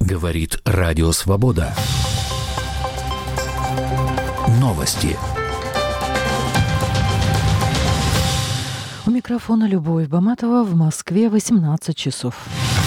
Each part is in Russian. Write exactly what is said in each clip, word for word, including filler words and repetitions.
Говорит Радио Свобода. Новости. У микрофона Любовь Баматова. В Москве восемнадцать часов.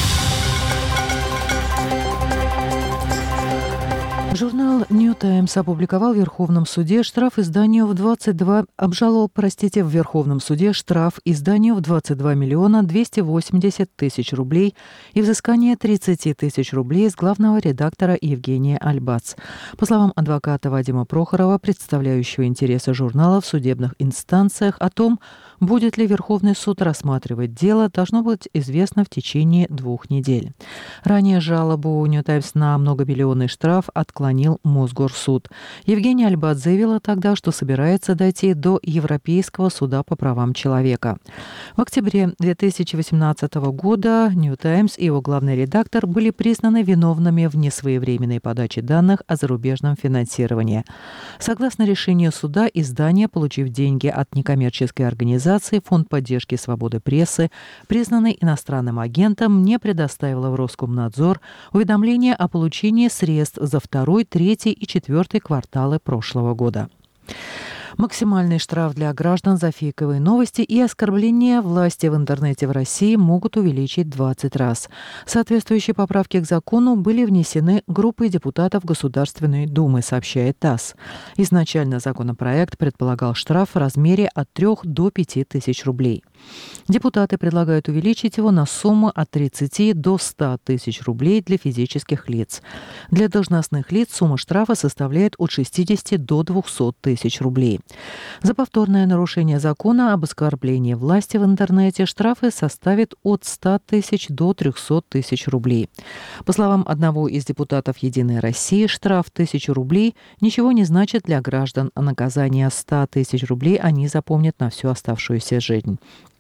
Журнал New Times опубликовал в Верховном суде штраф изданию в двадцать два обжаловал, простите, в Верховном суде штраф изданию в двадцать два миллиона двести восемьдесят тысяч рублей и взыскание тридцать тысяч рублей с главного редактора Евгения Альбац. По словам адвоката Вадима Прохорова, представляющего интересы журнала в судебных инстанциях, о том, будет ли Верховный суд рассматривать дело, должно быть известно в течение двух недель. Ранее жалобу New Times на многомиллионный штраф отклонил Мосгорсуд. Евгения Альбац заявила тогда, что собирается дойти до Европейского суда по правам человека. В октябре две тысячи восемнадцатого года New Times и его главный редактор были признаны виновными в несвоевременной подаче данных о зарубежном финансировании. Согласно решению суда, издание, получив деньги от некоммерческой организации, Фонд поддержки свободы прессы, признанный иностранным агентом, не предоставила в Роскомнадзор уведомление о получении средств за второй, третий и четвертый кварталы прошлого года. Максимальный штраф для граждан за фейковые новости и оскорбления власти в интернете в России могут увеличить двадцать раз. Соответствующие поправки к закону были внесены группой депутатов Государственной Думы, сообщает ТАСС. Изначально законопроект предполагал штраф в размере от трёх до пяти тысяч рублей. Депутаты предлагают увеличить его на сумму от тридцати до ста тысяч рублей для физических лиц. Для должностных лиц сумма штрафа составляет от шестидесяти до двухсот тысяч рублей. За повторное нарушение закона об оскорблении власти в интернете штрафы составят от ста тысяч до трехсот тысяч рублей. По словам одного из депутатов «Единой России», штраф тысячу рублей ничего не значит для граждан, а наказание ста тысяч рублей они запомнят на всю оставшуюся жизнь.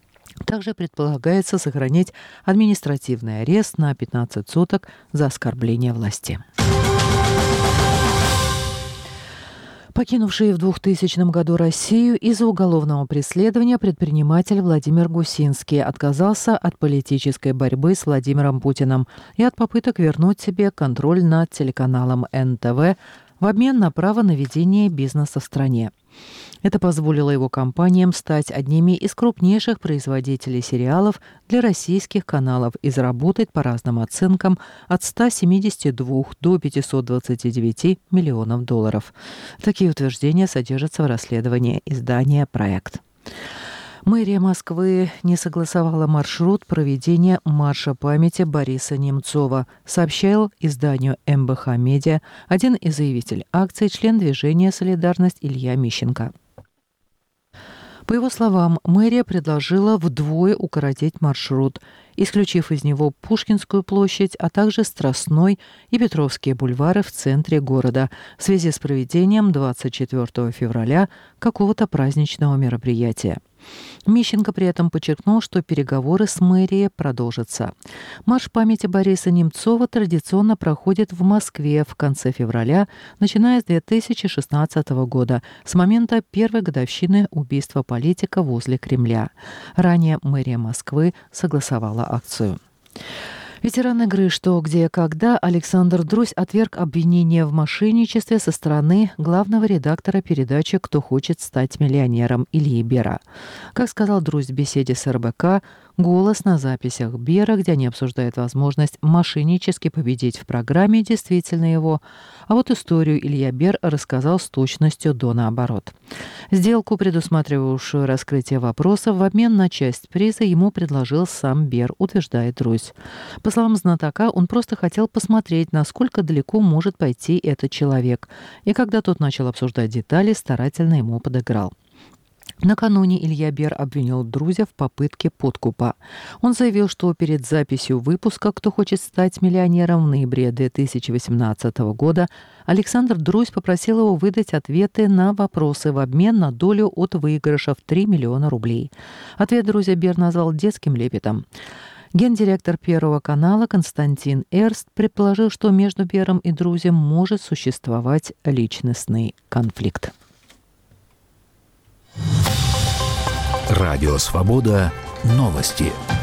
Также предполагается сохранить административный арест на пятнадцать суток за оскорбление власти. Покинувший в двухтысячном году Россию из-за уголовного преследования предприниматель Владимир Гусинский отказался от политической борьбы с Владимиром Путиным и от попыток вернуть себе контроль над телеканалом эн тэ вэ в обмен на право на ведение бизнеса в стране. Это позволило его компаниям стать одними из крупнейших производителей сериалов для российских каналов и заработать, по разным оценкам, от ста семидесяти двух до пятисот двадцати девяти миллионов долларов. Такие утверждения содержатся в расследовании издания «Проект». Мэрия Москвы не согласовала маршрут проведения марша памяти Бориса Немцова, сообщил изданию эм бэ ха Медиа один из заявителей акции, член движения «Солидарность» Илья Мищенко. По его словам, мэрия предложила вдвое укоротить маршрут, исключив из него Пушкинскую площадь, а также Страстной и Петровские бульвары в центре города в связи с проведением двадцать четвёртого февраля какого-то праздничного мероприятия. Мищенко при этом подчеркнул, что переговоры с мэрией продолжатся. Марш памяти Бориса Немцова традиционно проходит в Москве в конце февраля, начиная с две тысячи шестнадцатого года, с момента первой годовщины убийства политика возле Кремля. Ранее мэрия Москвы согласовала акцию. Ветеран игры «Что, где, когда» Александр Друзь отверг обвинения в мошенничестве со стороны главного редактора передачи «Кто хочет стать миллионером» Ильи Бера. Как сказал Друзь в беседе с эр бэ ка, голос на записях Бера, где они обсуждают возможность мошеннически победить в программе, действительно его, а вот историю Илья Бер рассказал с точностью до наоборот. Сделку, предусматривавшую раскрытие вопросов, в обмен на часть приза ему предложил сам Бер, утверждает Друзь. По словам знатока, он просто хотел посмотреть, насколько далеко может пойти этот человек, и когда тот начал обсуждать детали, старательно ему подыграл. Накануне Илья Бер обвинил Друзя в попытке подкупа. Он заявил, что перед записью выпуска «Кто хочет стать миллионером» в ноябре две тысячи восемнадцатого года Александр Друзь попросил его выдать ответы на вопросы в обмен на долю от выигрыша в три миллиона рублей. Ответ Друзя Бер назвал детским лепетом. Гендиректор Первого канала Константин Эрст предположил, что между Бером и Друзем может существовать личностный конфликт. Радио Свобода. Новости.